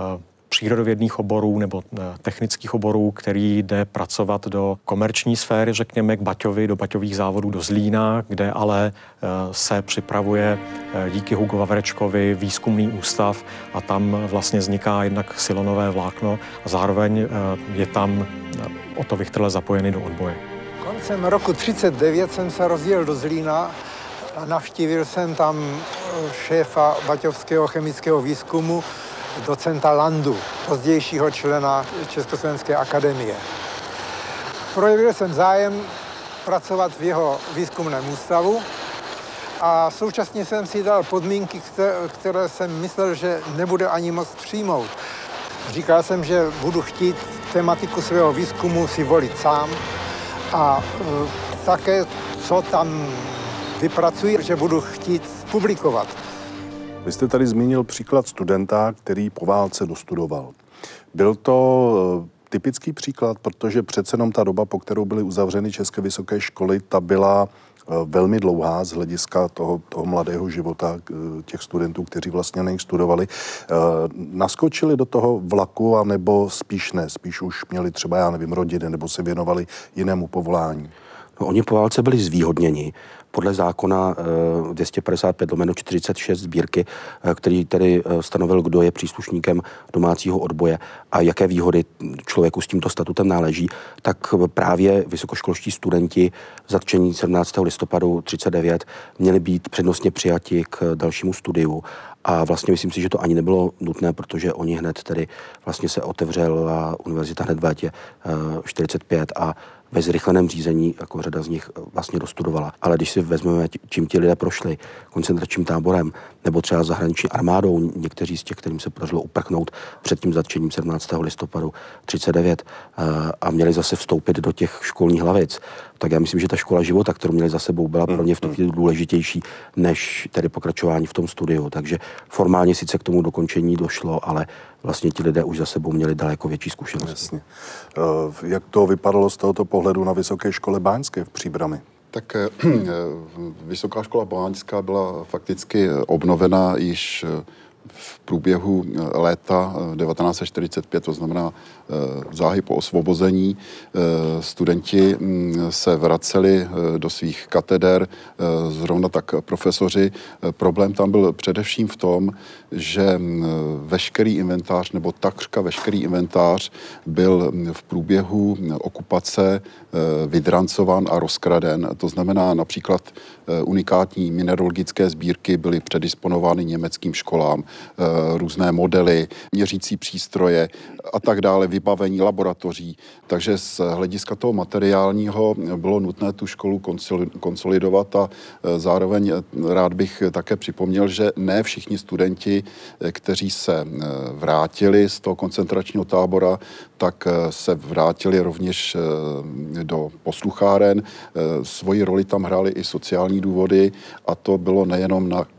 přírodovědných oborů nebo technických oborů, který jde pracovat do komerční sféry, řekněme, k Baťovi, do Baťových závodů do Zlína, kde ale se připravuje díky Hugo Vavrečkovi výzkumný ústav a tam vlastně vzniká jednak silonové vlákno a zároveň je tam Otto Vichterle zapojený do odboje. Koncem roku třicet devět jsem se rozjel do Zlína a navštívil jsem tam šéfa baťovského chemického výzkumu, docenta Landu, pozdějšího člena Československé akademie. Projevil jsem zájem pracovat v jeho výzkumném ústavu a současně jsem si dal podmínky, které jsem myslel, že nebude ani moc přijmout. Říkal jsem, že budu chtít tematiku svého výzkumu si volit sám a e, také, co tam vypracuji, že budu chtít publikovat. Vy jste tady zmínil příklad studenta, který po válce dostudoval. Byl to typický příklad, protože přece jenom ta doba, po kterou byly uzavřeny české vysoké školy, ta byla velmi dlouhá z hlediska toho, toho mladého života těch studentů, kteří vlastně na nich studovali. Naskočili do toho vlaku, anebo spíš ne? Spíš už měli třeba, já nevím, rodiny, nebo se věnovali jinému povolání? No, oni po válce byli zvýhodněni podle zákona dvě stě padesát pět lomeno čtyřicet šest sbírky, který tedy stanovil, kdo je příslušníkem domácího odboje a jaké výhody člověku s tímto statutem náleží, tak právě vysokoškolští studenti zatčení sedmnáctého listopadu třicet devět měli být přednostně přijati k dalšímu studiu. A vlastně myslím si, že to ani nebylo nutné, protože oni hned tedy vlastně se otevřela univerzita hned v létě čtyřicet pět a ve zrychleném řízení jako řada z nich vlastně dostudovala. Ale když si vezmeme, čím ti lidé prošli, koncentračním táborem nebo třeba zahraniční armádou, někteří z těch, kterým se podařilo uprchnout před tím zatčením sedmnáctého listopadu třicet devět a měli zase vstoupit do těch školních hlavic, tak já myslím, že ta škola života, kterou měli za sebou, byla pro ně v tu chvíli důležitější než tedy pokračování v tom studiu. Takže formálně sice k tomu dokončení došlo, ale vlastně ti lidé už za sebou měli daleko větší zkušenosti. Jasně. Jak to vypadalo z tohoto pohledu na Vysoké škole báňské v Příbrami? Tak Vysoká škola báňská byla fakticky obnovena již v průběhu léta devatenáct set čtyřicet pět, to znamená záhy po osvobození. Studenti se vraceli do svých kateder, zrovna tak profesoři. Problém tam byl především v tom, že veškerý inventář, nebo takřka veškerý inventář byl v průběhu okupace vydrancován a rozkraden. To znamená například unikátní mineralogické sbírky byly předisponovány německým školám, různé modely, měřící přístroje a tak dále, vybavení laboratoří. Takže z hlediska toho materiálního bylo nutné tu školu konsolidovat a zároveň rád bych také připomněl, že ne všichni studenti, kteří se vrátili z toho koncentračního tábora, tak se vrátili rovněž do poslucháren. Svoji roli tam hrály i sociální důvody a to bylo nejenom na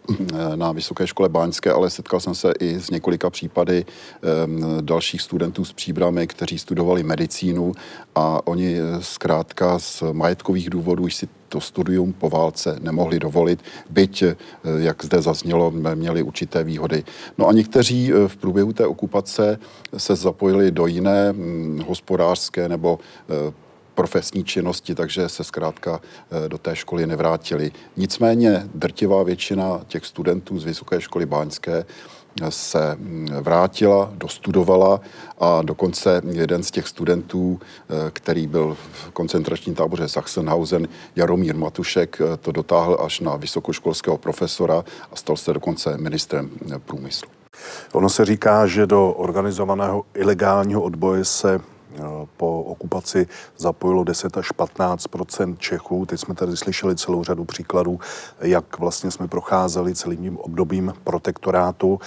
na Vysoké škole báňské, ale setkal jsem se i s několika případy dalších studentů z Příbramy, kteří studovali medicínu a oni zkrátka z majetkových důvodů už si to studium po válce nemohli dovolit, byť, jak zde zaznělo, měli určité výhody. No a někteří v průběhu té okupace se zapojili do jiné hospodářské nebo profesní činnosti, takže se zkrátka do té školy nevrátili. Nicméně drtivá většina těch studentů z Vysoké školy báňské se vrátila, dostudovala a dokonce jeden z těch studentů, který byl v koncentračním táboře Sachsenhausen, Jaromír Matušek, to dotáhl až na vysokoškolského profesora a stal se dokonce ministrem průmyslu. Ono se říká, že do organizovaného ilegálního odboje se po okupaci zapojilo deset až patnáct procent Čechů. Teď jsme tady slyšeli celou řadu příkladů, jak vlastně jsme procházeli celým obdobím protektorátu.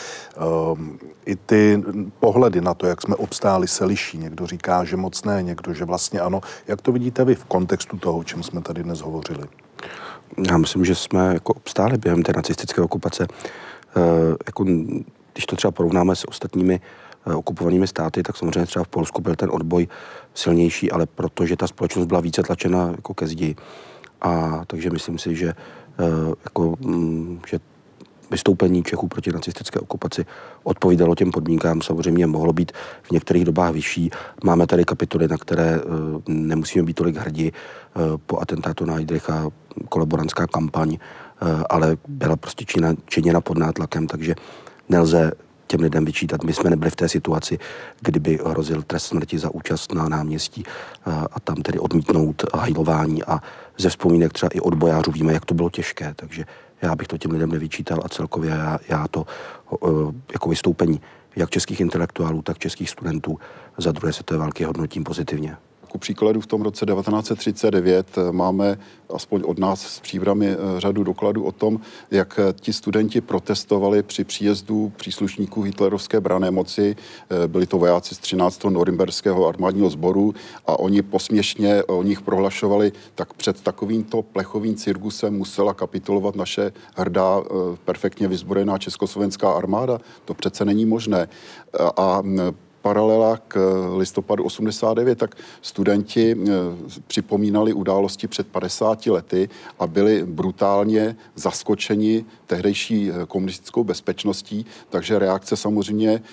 I ty pohledy na to, jak jsme obstáli, se liší. Někdo říká, že moc ne, někdo, že vlastně ano. Jak to vidíte vy v kontextu toho, o čem jsme tady dnes hovořili? Já myslím, že jsme jako obstáli během té nacistické okupace. Jako, když to třeba porovnáme s ostatními okupovanými státy, tak samozřejmě třeba v Polsku byl ten odboj silnější, ale protože ta společnost byla více tlačena jako ke zdi. A takže myslím si, že, jako, že vystoupení Čechů proti nacistické okupaci odpovídalo těm podmínkám, samozřejmě mohlo být v některých dobách vyšší. Máme tady kapitoly, na které nemusíme být tolik hrdí po atentátu na Heydricha, kolaborantská kampaň, ale byla prostě činěna pod nátlakem, takže nelze těm lidem vyčítat. My jsme nebyli v té situaci, kdyby hrozil trest smrti za účast na náměstí a tam tedy odmítnout hajlování a ze vzpomínek třeba i od bojářů víme, jak to bylo těžké, takže já bych to těm lidem nevyčítal a celkově já, já to jako vystoupení jak českých intelektuálů, tak českých studentů za druhé světové války hodnotím pozitivně. Ku příkladu v tom roce devatenáct set třicet devět máme aspoň od nás s Příbrami řadu dokladů o tom, jak ti studenti protestovali při příjezdu příslušníků hitlerovské branné moci. Byli to vojáci z třináctého norimberského armádního sboru a oni posměšně o nich prohlašovali, tak před takovýmto plechovým cirkusem musela kapitulovat naše hrdá, perfektně vyzbrojená československá armáda. To přece není možné. A paralela k listopadu osmdesát devět, tak studenti připomínali události před padesáti lety a byli brutálně zaskočeni tehdejší komunistickou bezpečností, takže reakce samozřejmě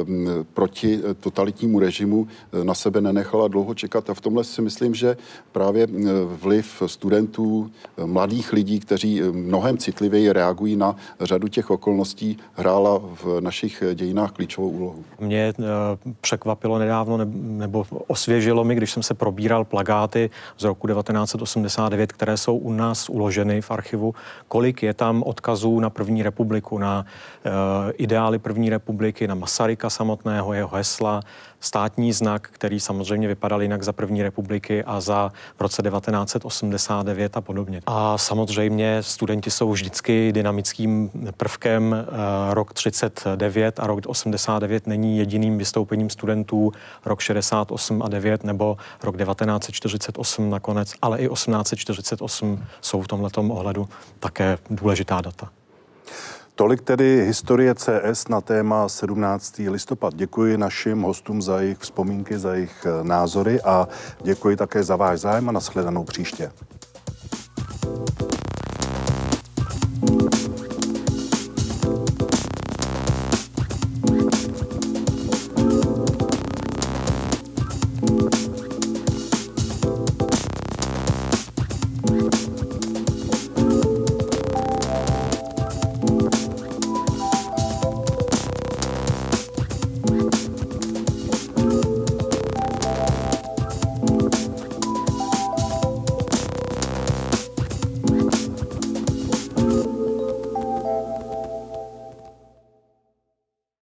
proti totalitnímu režimu na sebe nenechala dlouho čekat a v tomhle si myslím, že právě vliv studentů, mladých lidí, kteří mnohem citlivěji reagují na řadu těch okolností, hrála v našich dějinách klíčovou úlohu. Mě překvapilo nedávno nebo osvěžilo mi, když jsem se probíral plakáty z roku devatenáct set osmdesát devět, které jsou u nás uloženy v archivu, kolik je tam odkazů na první republiku, na uh, ideály první republiky, na Masaryka samotného, jeho hesla, státní znak, který samozřejmě vypadal jinak za první republiky a za v roce devatenáct set osmdesát devět a podobně. A samozřejmě studenti jsou vždycky dynamickým prvkem. Rok třicet devět a rok osmdesát devět není jediným vystoupením studentů, rok šedesát osm a devět nebo rok devatenáct set čtyřicet osm nakonec, ale i osmnáct set čtyřicet osm jsou v tomhletom ohledu také důležitá data. Tolik tedy historie C S na téma sedmnáctého listopad. Děkuji našim hostům za jejich vzpomínky, za jejich názory a děkuji také za váš zájem a nashledanou příště.